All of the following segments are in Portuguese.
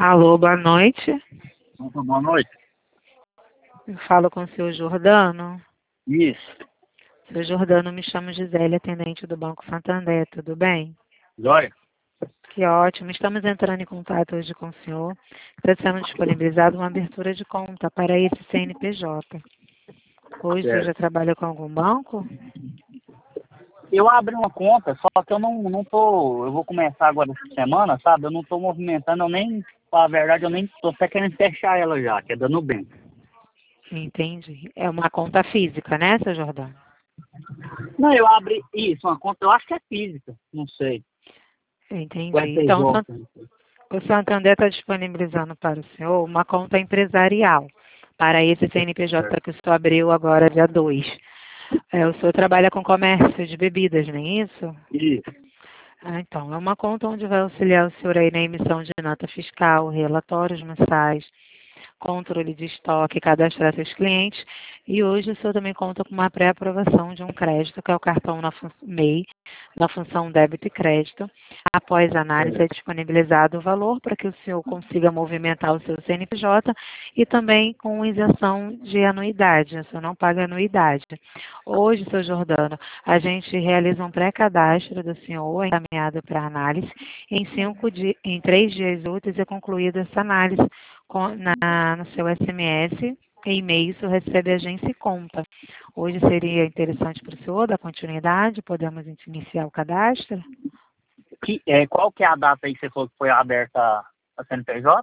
Alô, boa noite. Opa, boa noite. Eu falo com o senhor Jordano. Isso. Seu Jordano, me chamo Gisele, atendente do Banco Santander, tudo bem? Jóia? Que ótimo. Estamos entrando em contato hoje com o senhor. Está sendo disponibilizada uma abertura de conta para esse CNPJ. Hoje o senhor já Certo. trabalha com algum banco? Eu abri uma conta, só que eu não tô. Eu vou começar agora essa semana, sabe? Eu não tô movimentando, eu nem. Pra verdade, eu nem tô até querendo fechar ela já, que é da Nubank. Entendi. É uma conta física, né, seu Jordano? Não, eu abri. Isso, uma conta, eu acho que é física, não sei. Ou é Entendi. Então, PJ. o Santander está disponibilizando para o senhor uma conta empresarial para esse CNPJ que o senhor abriu agora, dia 2. O senhor trabalha com comércio de bebidas, não é isso? Isso. Então, é uma conta onde vai auxiliar o senhor aí na emissão de nota fiscal, relatórios mensais, controle de estoque, cadastrar seus clientes. E hoje o senhor também conta com uma pré-aprovação de um crédito, que é o cartão MEI, na função débito e crédito. Após a análise, é disponibilizado o valor para que o senhor consiga movimentar o seu CNPJ e também com isenção de anuidade. O senhor não paga anuidade. Hoje, seu Jordano, a gente realiza um pré-cadastro do senhor, encaminhado para análise. Em 3 dias úteis é concluída essa análise no seu SMS e e-mail, isso recebe agência e conta. Hoje seria interessante para o senhor dar continuidade, podemos iniciar o cadastro? Qual que é a data aí que você falou que foi aberta a CNPJ?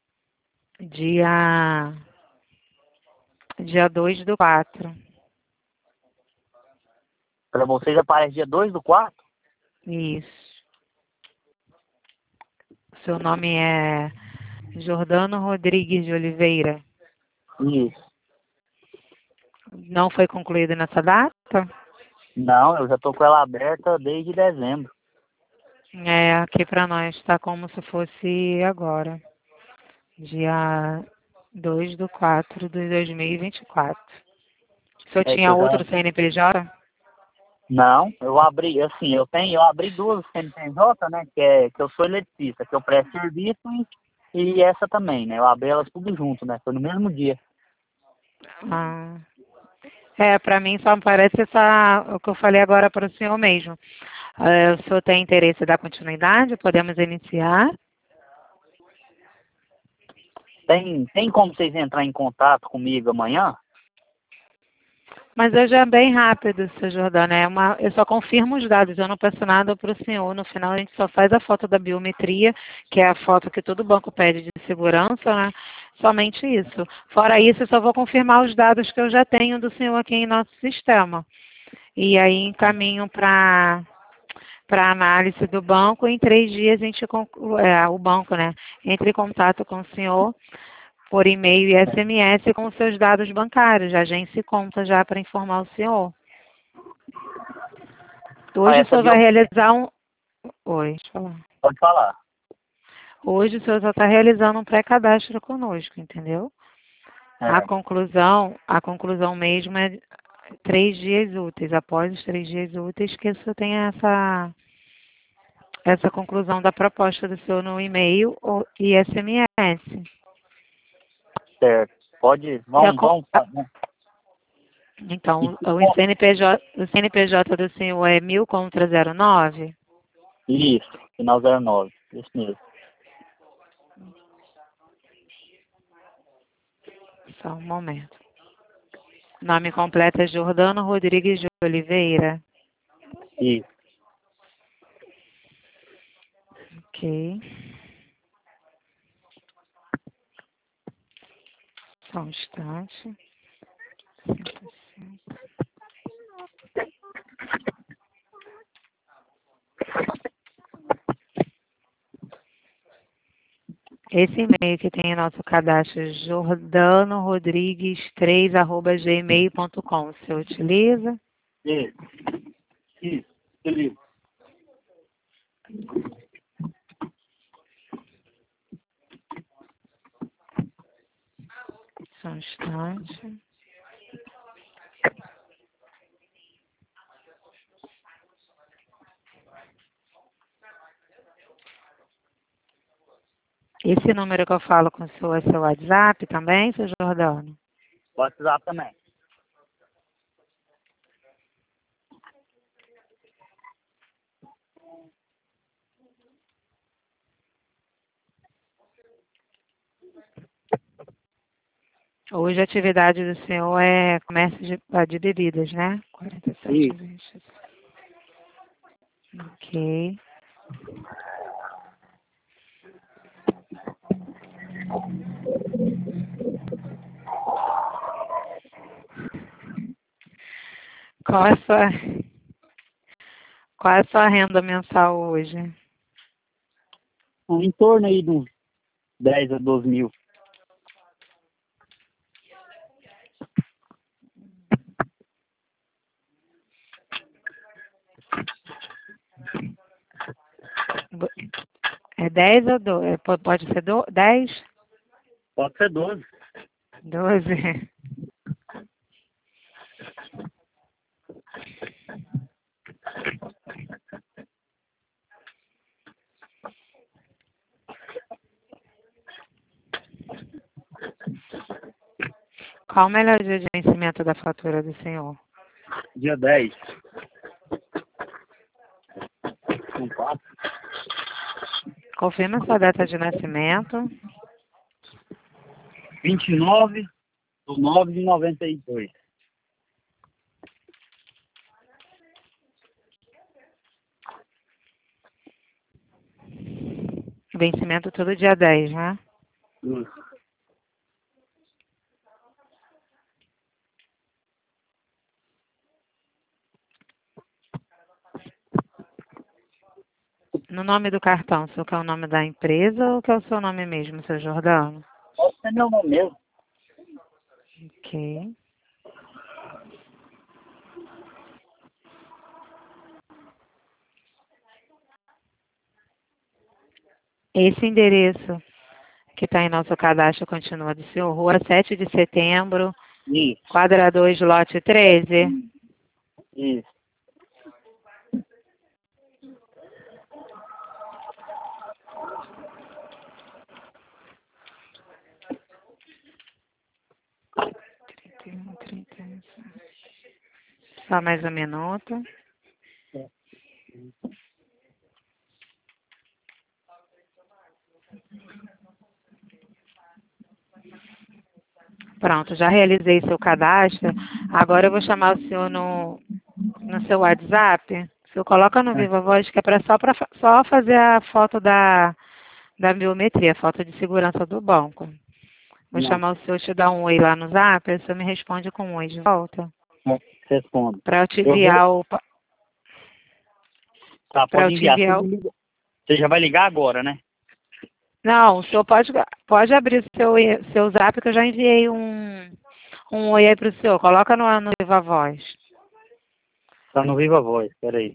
Dia 2/4. Para vocês aparece dia 2/4? Isso. Seu nome é Jordano Rodrigues de Oliveira. Isso. Não foi concluído nessa data? Não, eu já tô com ela aberta desde dezembro. Aqui para nós está como se fosse agora, dia 2/4/2024. O senhor É que tinha eu já. outro CNPJ? Não, eu abri, assim, eu abri duas CNPJ, né, que eu sou eletricista, que eu presto serviço e essa também, né, eu abri elas tudo junto, né, foi no mesmo dia. Ah, para mim só aparece o que eu falei agora para o senhor mesmo. O senhor tem interesse em dar continuidade? Podemos iniciar? Tem como vocês entrar em contato comigo amanhã? Mas hoje é bem rápido, seu Jordano. Eu só confirmo os dados, eu não peço nada para o senhor. No final, a gente só faz a foto da biometria, que é a foto que todo banco pede de segurança, né? Somente isso. Fora isso, eu só vou confirmar os dados que eu já tenho do senhor aqui em nosso sistema. E aí encaminho para análise do banco. Em 3 dias, a gente o banco, né? Entre em contato com o senhor por e-mail e SMS com os seus dados bancários, a agência e conta já para informar o senhor. Hoje o Essa senhor vai bio... realizar um. Oi, deixa eu falar. Pode falar. Hoje o senhor só está realizando um pré-cadastro conosco, entendeu? A É, conclusão mesmo é 3 dias úteis. Após os 3 dias úteis, que o senhor tenha essa conclusão da proposta do senhor no e-mail e SMS. certo. Pode, E a, vamos fazer. Então, o CNPJ do senhor é 1000/09? Isso, final 09, isso mesmo. Só um momento. Nome completo é Jordano Rodrigues de Oliveira. Isso. Ok. Só um instante. Esse e-mail que tem em nosso cadastro é jordanorodrigues3@gmail.com. Você utiliza? Isso, beleza. Só um instante. Esse número que eu falo com o senhor é seu WhatsApp também, seu Jordano? WhatsApp também. Hoje a atividade do senhor é comércio de bebidas, né? 47 Isso. vezes. Ok. Qual é a sua renda mensal hoje? Em torno aí de uns 10 a 12 mil. É 10 ou 12? Pode ser 10? Pode ser 12. 12? Qual o melhor dia de vencimento da fatura do senhor? Dia 10. Não passa. Confirma sua data de nascimento. 29/9/92. Vencimento todo dia 10, né? Isso. No nome do cartão, o senhor quer o nome da empresa ou quer o seu nome mesmo, seu Jordano? Pode ser meu nome mesmo. Ok. Esse endereço que está em nosso cadastro continua do senhor, Rua 7 de Setembro, Isso. quadra 2, lote 13. Isso. Só mais um minuto. Pronto, já realizei seu cadastro. Agora eu vou chamar o senhor no seu WhatsApp. O senhor coloca no Viva Voz que é só fazer a foto da biometria, a foto de segurança do banco. Vou Não. chamar o senhor, te dar um oi lá no Zap, aí o senhor me responde com um oi de volta. Respondo. Para eu te Eu enviar vou... o. Tá, Para pode eu te enviar. enviar. Você já vai ligar agora, né? Não, o senhor pode abrir o seu Zap que eu já enviei um oi aí para o senhor. Coloca no Viva Voz. Tá no Viva Voz, peraí.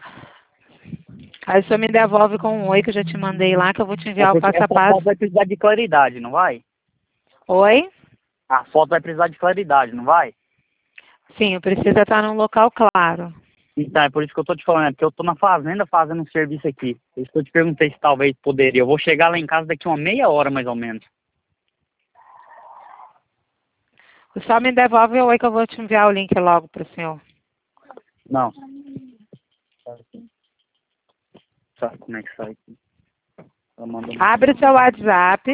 Aí o senhor me devolve com um oi que eu já te mandei lá, que eu vou te É enviar o porque passo a essa foto passo. vai precisar de claridade, não vai? Oi? A foto vai precisar de claridade, não vai? Sim, precisa estar num local claro. Então, é por isso que eu tô te falando, é porque eu tô na fazenda fazendo um serviço aqui. Por isso que eu te perguntei se talvez poderia. Eu vou chegar lá em casa daqui uma meia hora, mais ou menos. O senhor me devolve o oi que eu vou te enviar o link logo para o senhor. Não. Sabe como é que sai aqui? Tá mandando... Abre o seu WhatsApp.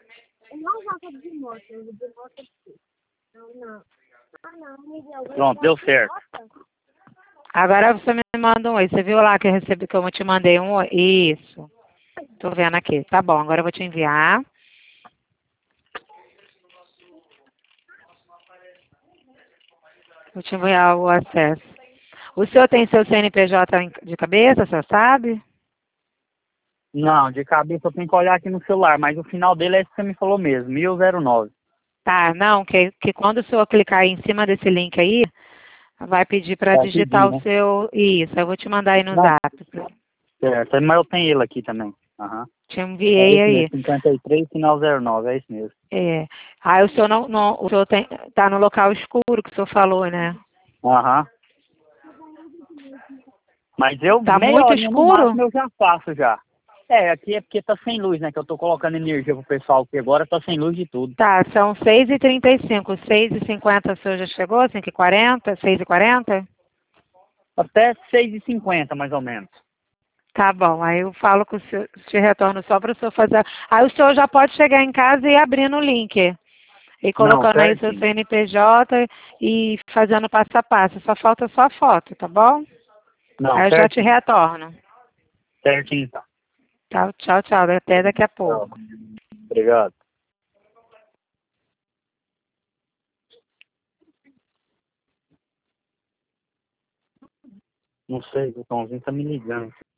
Pronto, deu certo. Agora você me manda um oi. Você viu lá que eu recebi, que eu te mandei um oi? Isso. Tô vendo aqui. Tá bom, agora eu vou te enviar. Vou te enviar o acesso. O senhor tem seu CNPJ de cabeça, o senhor sabe? Não, de cabeça eu tenho que olhar aqui no celular, mas o final dele é esse que você me falou mesmo, 1009. Tá, não, que quando o senhor clicar aí em cima desse link aí, vai pedir para Vai digitar pedir, o né? seu. Isso, eu vou te mandar aí no Não, Zap. certo, mas eu tenho ele aqui também. Aham. Te É enviei esse mesmo, aí. 53, final 09, é isso mesmo. É. Aí o senhor o senhor tá no local escuro que o senhor falou, né? Aham. Mas eu, Tá meia muito horinha no escuro? máximo, eu já faço já. É, aqui é porque tá sem luz, né? Que eu tô colocando energia pro pessoal aqui agora, tá sem luz de tudo. Tá, são 6h35. 6h50 o senhor já chegou? 5h40? 6h40? Até 6h50, mais ou menos. Tá bom, aí eu falo com o senhor, te retorno só para o senhor fazer. Aí o senhor já pode chegar em casa e abrir no link. E Não, colocando aí seu certinho. CNPJ e fazendo passo a passo. Só falta só a foto, tá bom? Não, Aí eu já te certinho. retorno. Certinho, então. Tá, tchau, tchau. Até daqui a Tchau. pouco. Obrigado. Não sei, o Tomzinho tá me ligando.